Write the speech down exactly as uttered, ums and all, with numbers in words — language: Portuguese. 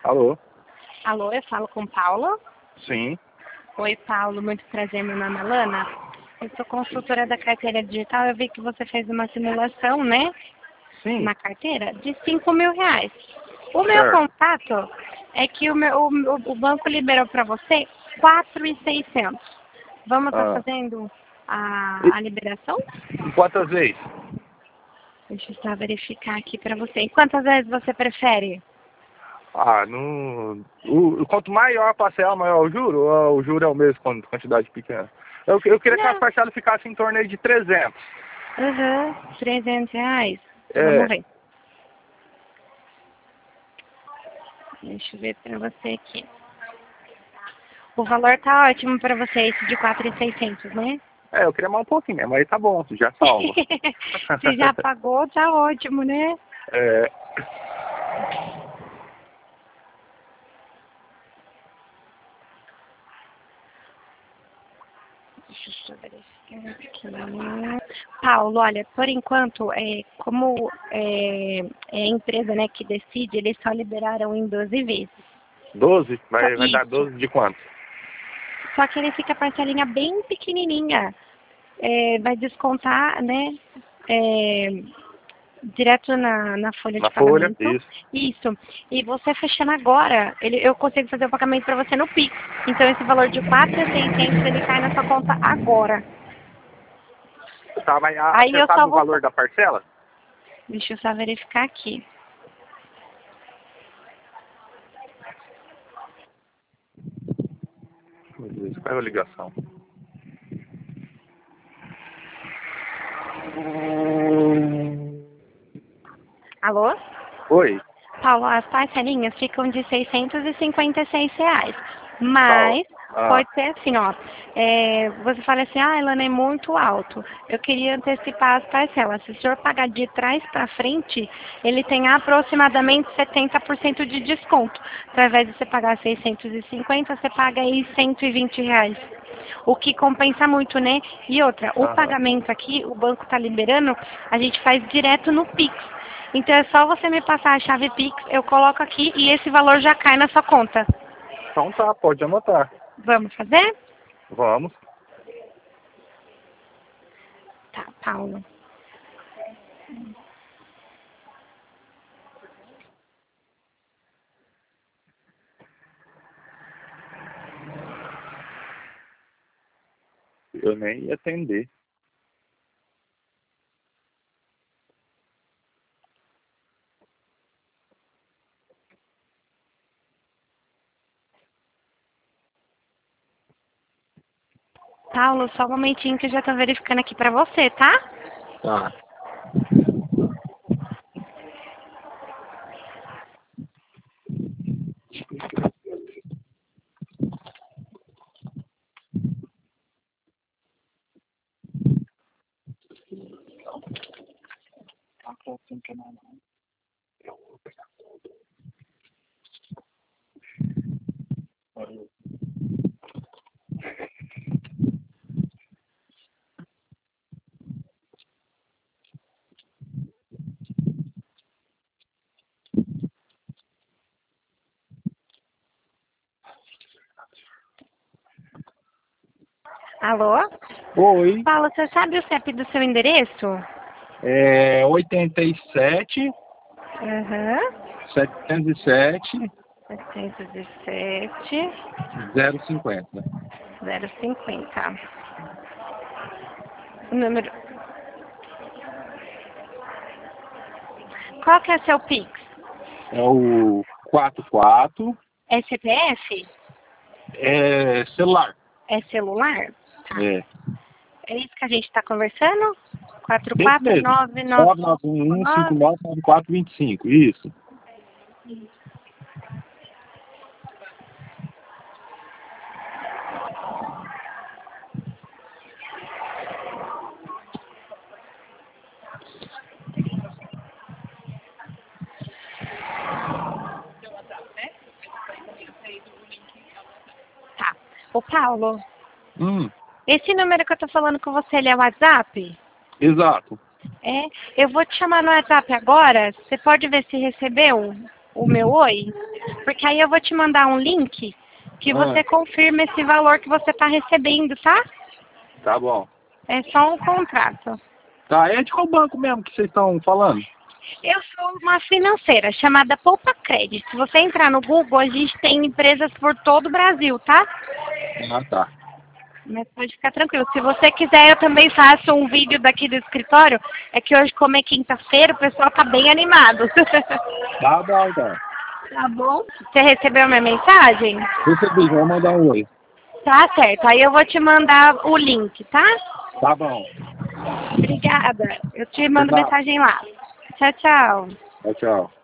Alô? Alô, eu falo com Paulo? Sim. Oi, Paulo, muito prazer, meu nome é Lana. Eu sou consultora da carteira digital, eu vi que você fez uma simulação, né? Sim. Na carteira, de cinco mil reais. O meu Certo. contato é que o, meu, o, o banco liberou para você quatro mil e seiscentos. Vamos estar Ah. fazendo a, E, a liberação? e quantas vezes? Deixa eu só verificar aqui para você. E quantas vezes você prefere? Ah, no, o, quanto maior a parcela, maior o juro, ou o juro é o mesmo quando quantidade pequena? Eu, eu queria que as Não. parcelas ficassem em torno aí de trezentos. Uhum, trezentos reais. Vamos É, ver. Deixa eu ver para você aqui. O valor tá ótimo para você, esse de quatro mil e seiscentos, né? é, eu queria mais um pouquinho mesmo, aí tá bom, já salva. Se já pagou, tá ótimo, né? É, Deixa eu só verificar aqui. Paulo, olha, por enquanto, é, como é, é a empresa, né, que decide, eles só liberaram em doze vezes. doze? Só Vai, vai dar isso. doze de quanto? Só que ele fica a parcelinha bem pequenininha. É, vai descontar, né, é, direto na, na folha Na de folha? pagamento. Isso. Isso. E você fechando agora, ele, eu consigo fazer o pagamento para você no Pix. Então esse valor de quatro mil e seiscentos ele cai na sua conta agora. Tá, mas ah, Aí você eu sabe só o vou... valor da parcela? Deixa eu só verificar aqui. Beleza, qual é a ligação? Alô? Oi, Paulo, as parcelinhas ficam de seiscentos e cinquenta e seis reais. tá, ó. Mas Ah, pode ser assim, ó. É, você fala assim, ah, Elana, é muito alto. Eu queria antecipar as parcelas. Se o senhor pagar de trás para frente, ele tem aproximadamente setenta por cento de desconto. Então, ao invés de você pagar seiscentos e cinquenta, você paga aí cento e vinte reais. O que compensa muito, né? E outra, o aham. pagamento aqui, o banco está liberando, a gente faz direto no Pix. Então é só você me passar a chave Pix, eu coloco aqui e esse valor já cai na sua conta. Então tá, pode anotar. Vamos fazer? Vamos. Tá, Paulo. Eu nem ia atender. Paulo, só um momentinho que eu já tô verificando aqui pra você, tá? Tá. Alô? Oi, Paulo, você sabe o C E P do seu endereço? é oitenta e sete, Aham. setecentos e sete, setecentos e sete, zero cinquenta. zero cinquenta. O número... Qual que é seu Pix? É o quarenta e quatro, É C P F? é celular. É celular? Tá. É. É isso que a gente está conversando? quatro Desse quatro mesmo. nove nove nove nove um, cinco nove. nove nove quatro dois cinco. Isso. Tá. Ô, Paulo, Hum, esse número que eu tô falando com você, ele é WhatsApp? exato. É. Eu vou te chamar no WhatsApp agora. Você pode ver se recebeu? o meu oi? Porque aí eu vou te mandar um link que Ah. você confirma esse valor que você está recebendo, tá? Tá bom. É só um contrato. Tá, é de qual banco mesmo que vocês estão falando? Eu sou uma financeira chamada Poupa Crédito. Se você entrar no Google, a gente tem empresas por todo o Brasil, tá? Ah, tá. Mas pode ficar tranquilo. Se você quiser, eu também faço um vídeo daqui do escritório. É que hoje, como é quinta-feira, o pessoal tá bem animado. Tá bom, então. Tá bom? Você recebeu a minha mensagem? Recebi, vou mandar um oi. Tá certo. Aí eu vou te mandar o link, tá? Tá bom. Obrigada. Eu te mando Tchau. mensagem lá. Tchau, tchau. Tchau, tchau.